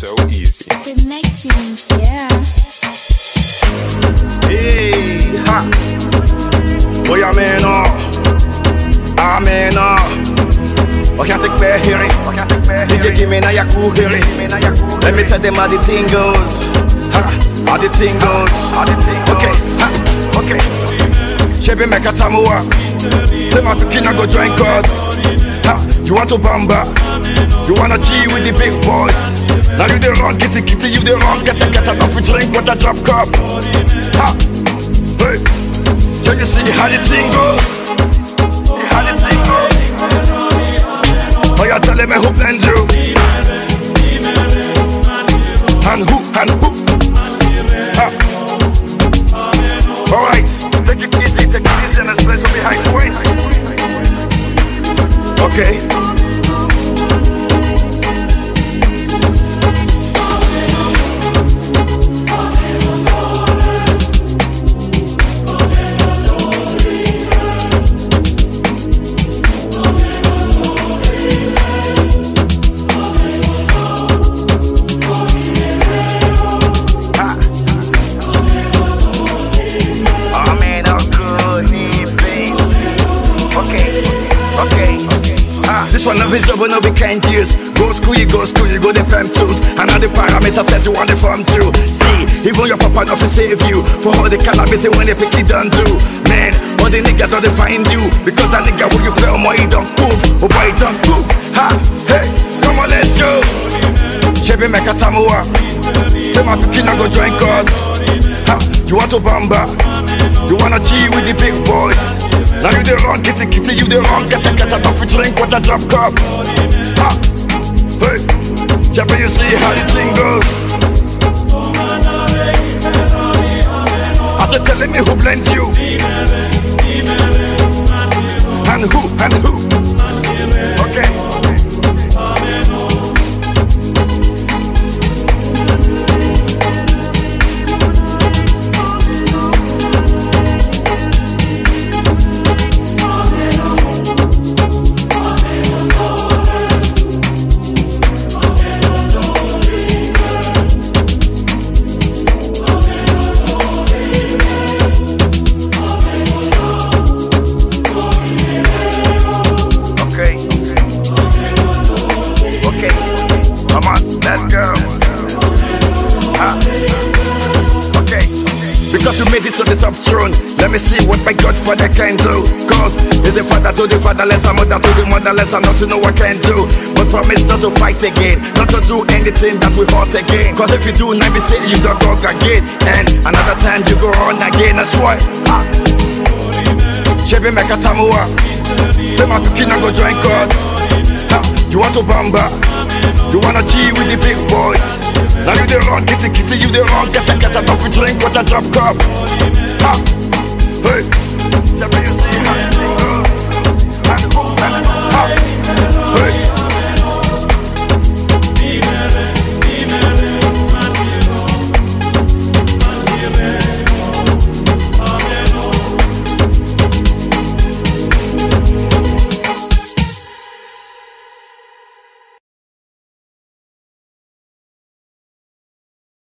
so easy. Connecting, yeah. Hey, ha. Boy, I'm in I can't take back hearing. DJ give me now your cool hearing. Let me tell them how the thing goes. Ha, how the thing goes. Okay, ha, okay. Chebe make a tamua. Say my tukina go join God. Ha, you want to bamba? You wanna G with the big boys? Now you the wrong, kitty, you the wrong, get enough to drink with a drop cup. Ha, hey, so you see how the thing goes? How the thing goes? Oh, you're telling me who blend you? And who? Ha. Alright, take it easy and let's play some behind the waist. Okay. This one of his over, no we can't use. Go school, you go the fam tools. And all the parameters set you on the farm too. See, even your papa not to save you. For all the calamity when they pick it done do. Man, all the niggas don't find you. Because that nigga when you play on my don't move. Oh boy, don't move. Ha, hey, come on, let's go. Chebe make a tamua. Say my tukina go join God. Ha, you want to bamba? You wanna G with the big boys? Now you the wrong, kitty, you the wrong, get enough to drink with a drop cup. Ha, hey, Chebe, you see how the thing goes? I said telling me who blends you. And who? Okay. Come on, let's go. Okay. Because you made it to the top throne, let me see what my Godfather can do. Cause he's the father to the fatherless, a mother to the motherless, and not to know what can do. But promise not to fight again, not to do anything that will hurt again. Cause if you do, now be say you don't go again. And another time you go on again, that's why. Chebe make a tamua. Say my tukina go join God. You want to bamba? You wanna G with the big boys? Now you the wrong, kitty, you the wrong, get enough to drink with a drop cup.